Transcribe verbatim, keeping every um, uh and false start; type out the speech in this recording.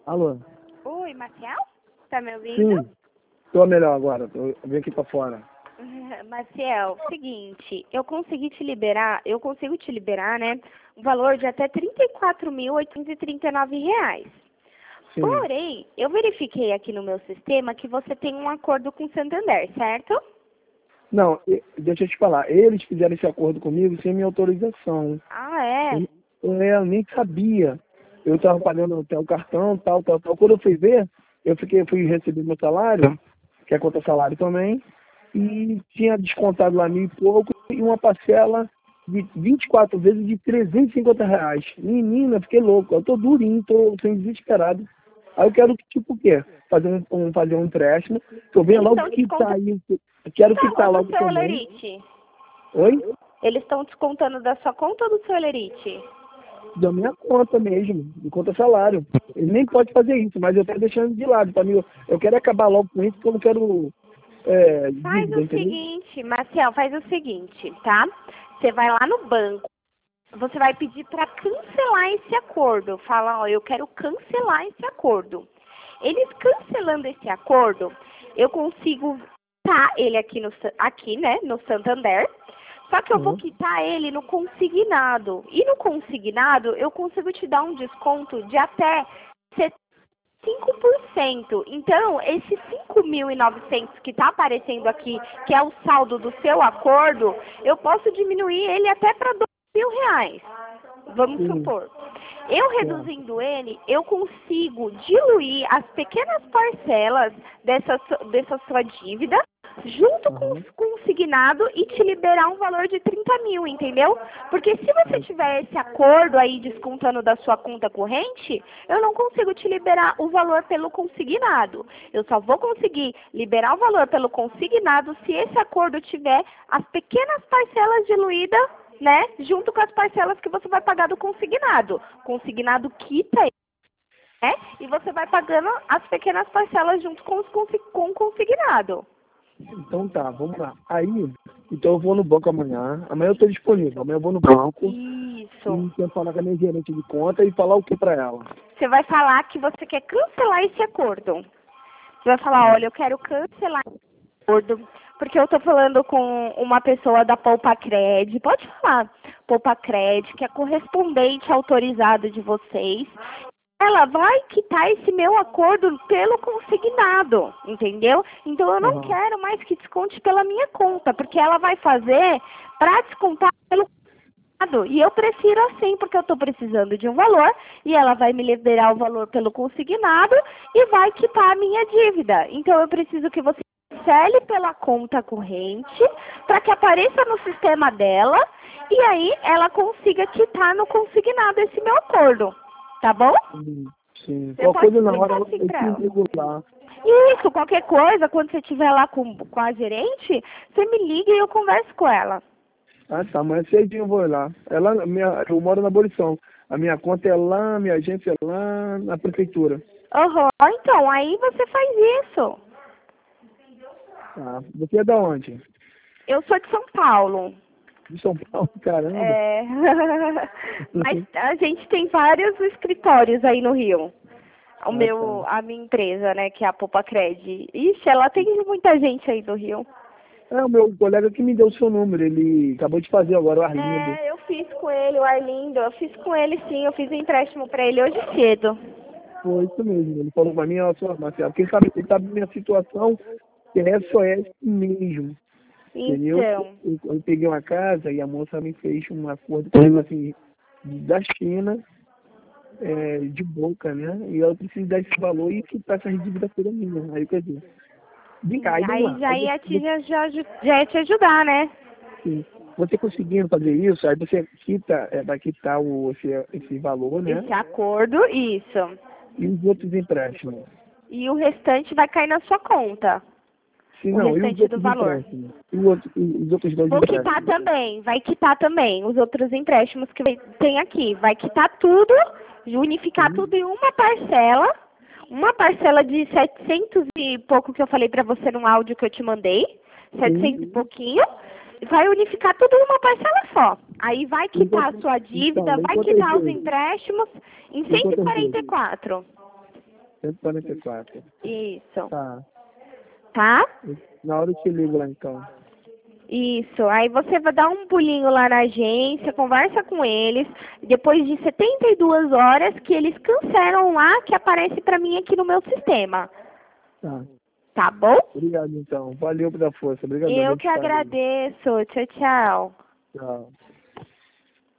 Alô? Oi, Marcel? Tá me ouvindo? Sim, tô melhor agora. Tô, eu vim aqui pra fora. Marcel, seguinte, eu consegui te liberar, eu consigo te liberar, né, um valor de até trinta e quatro mil oitocentos e trinta e nove reais. Sim. Porém, eu verifiquei aqui no meu sistema que você tem um acordo com o Santander, certo? Não, e- deixa eu te falar. Eles fizeram esse acordo comigo sem minha autorização. Ah, é? Eu, eu nem sabia. Eu estava pagando até o cartão, tal, tal, tal. Quando eu fui ver, eu fiquei, fui receber meu salário, que é conta salário também, e tinha descontado lá mil e pouco, e uma parcela de vinte e quatro vezes de trezentos e cinquenta reais. Menina, eu fiquei louco. Eu tô durinho, tô, tô desesperado. Aí eu quero, tipo, o quê? Fazer um, um, fazer um empréstimo. Eu venho Eles logo estão quitar descontando isso. Eu quero da quitar onde do logo seu também. Olerite? Oi? Eles estão descontando da sua conta ou do seu Olerite? Da minha conta mesmo, de conta salário. Ele nem pode fazer isso, mas eu tô deixando de lado, pra mim. Eu quero acabar logo com isso, porque eu não quero é, Faz dívida, o entendeu? seguinte, Marcel, faz o seguinte, tá? Você vai lá no banco, você vai pedir para cancelar esse acordo. Fala, ó, eu quero cancelar esse acordo. Eles cancelando esse acordo, eu consigo quitar ele aqui, no, aqui, né, no Santander. Só que eu vou Uhum. quitar ele no consignado. E no consignado, eu consigo te dar um desconto de até cinco por cento. Então, esse cinco mil e novecentos que está aparecendo aqui, que é o saldo do seu acordo, eu posso diminuir ele até para dois mil reais. Vamos Sim, supor. Eu certo. reduzindo ele, eu consigo diluir as pequenas parcelas dessa, su- dessa sua dívida junto com Uhum. o consignado e te liberar um valor de trinta mil, entendeu? Porque se você tiver esse acordo aí descontando da sua conta corrente, eu não consigo te liberar o valor pelo consignado. Eu só vou conseguir liberar o valor pelo consignado se esse acordo tiver as pequenas parcelas diluídas, né, junto com as parcelas que você vai pagar do consignado. Consignado quita, né, e você vai pagando as pequenas parcelas junto com, os consi- com o consignado. Então tá, vamos lá. Aí, então eu vou no banco amanhã. Amanhã eu tô disponível. Amanhã eu vou no banco Isso. e quero falar com a minha gerente de conta e falar o que pra ela. Você vai falar que você quer cancelar esse acordo. Você vai falar, olha, eu quero cancelar esse acordo, porque eu tô falando com uma pessoa da Poupa-Cred. Pode falar, Poupa-Cred, que é correspondente autorizado de vocês. Ela vai quitar esse meu acordo pelo consignado, entendeu? Então eu não Aham. quero mais que desconte pela minha conta, porque ela vai fazer para descontar pelo consignado. E eu prefiro assim, porque eu estou precisando de um valor e ela vai me liberar o valor pelo consignado e vai quitar a minha dívida. Então eu preciso que você cancele pela conta corrente para que apareça no sistema dela e aí ela consiga quitar no consignado esse meu acordo. Tá bom? Sim, sim. Você Qualquer pode coisa na hora explicar eu assim eu pra te ela. ligo lá. Isso, qualquer coisa, quando você estiver lá com, com a gerente, você me liga e eu converso com ela. Ah, tá, amanhã cedinho eu vou lá. É lá, minha, eu moro na Abolição. A minha conta é lá, minha agência é lá na prefeitura. Aham, então, aí você faz isso. Tá. Você é da onde? Eu sou de São Paulo. De São Paulo, caramba. É... Mas a gente tem vários escritórios aí no Rio. O Ah, meu, tá. a minha empresa, né, que é a Poupa-Cred. Ixi, ela tem muita gente aí do Rio. É o meu colega que me deu o seu número. Ele acabou de fazer agora, o Arlindo. É, eu fiz com ele, o Arlindo. Eu fiz com ele sim, eu fiz um empréstimo pra ele hoje cedo. Foi isso mesmo. Ele falou pra mim, ó, só, Marcelo, quem sabe, ele sabe minha situação, que é S O S mesmo. Entendeu? Então, Eu, eu peguei uma casa e a moça me fez um acordo comigo assim, da China, é, de boca, né? E eu preciso dar esse valor e quitar essa dívida toda minha. Aí, quer dizer, vem cá, sim, aí vamos aí lá. já Aí ia você, te, já, já, já ia te ajudar, né? você, você conseguindo fazer isso, aí você quita, é, vai quitar o, esse, esse valor, né? Esse acordo, isso. E os outros empréstimos. E o restante vai cair na sua conta. Sim, O não, e os restante do outros valor. empréstimos? E o outro, e os outros dois Vou quitar empréstimos? também, vai quitar também os outros empréstimos que tem aqui. Vai quitar tudo, unificar Sim. tudo em uma parcela. Uma parcela de setecentos e pouco que eu falei pra você no áudio que eu te mandei. setecentos e Sim. pouquinho. Vai unificar tudo numa parcela só. Aí vai Em quitar a quantas, sua então, dívida, em vai quantas quitar os vezes? empréstimos em Em cento e quantas quarenta e vezes? quatro. cento e quarenta e quatro. Isso. Tá. Tá? Na hora eu te ligo lá então. Isso. Aí você vai dar um pulinho lá na agência, conversa com eles. Depois de setenta e duas horas que eles cancelam lá, que aparece pra mim aqui no meu sistema. Tá. Tá bom? Obrigado então. Valeu pela força. Obrigado. Eu que agradeço. Tchau, tchau. Tchau.